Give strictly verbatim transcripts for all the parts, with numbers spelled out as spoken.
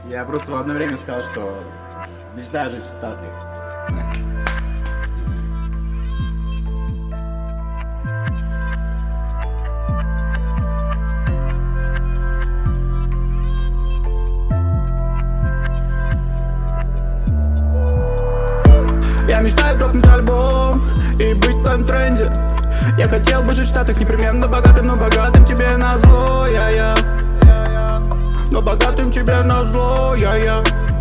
Я просто в одно время сказал, что мечтаю жить в Штатах. Я мечтаю дропнуть альбом и быть в твоем тренде. Я хотел бы жить в Штатах непременно богатым, но богатым тебе назло, я-я. Но богатым тебе назло, я-я.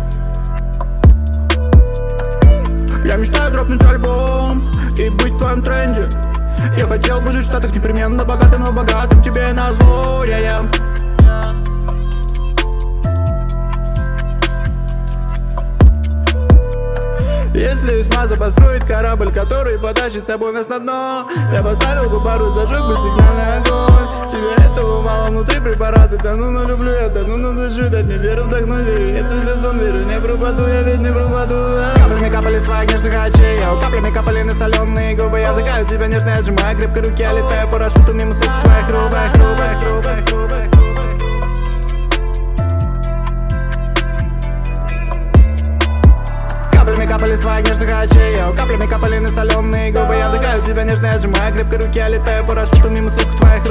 Я мечтаю дропнуть альбом и быть в твоем тренде. Я хотел бы жить в Штатах непременно богатым, но богатым тебе назло, я-я. Если смаза построить корабль, который потащит с тобой нас на дно, я поставил бы пару, зажег бы сигнальный огонь. Тебе этого мало, внутри препараты, да ну, ну люблю я, да ну, ну дышу, дать мне веру, вдохну, верю, это сезон, верю, не пропаду, я ведь не пропаду, да. Каплями капали с твоих нежных очей, а каплями капали на соленые губы. Я вдыхаю тебя нежно, я сжимаю крепко руки, я летаю парашютом мимо сук твоих рубах, рубах, рубах, рубах. Каплями капали с твоих нежных очей, каплями капали на соленые губы. Я вдыхаю тебя нежно, я сжимаю крепко руки, я летаю парашютом мимо сук твоих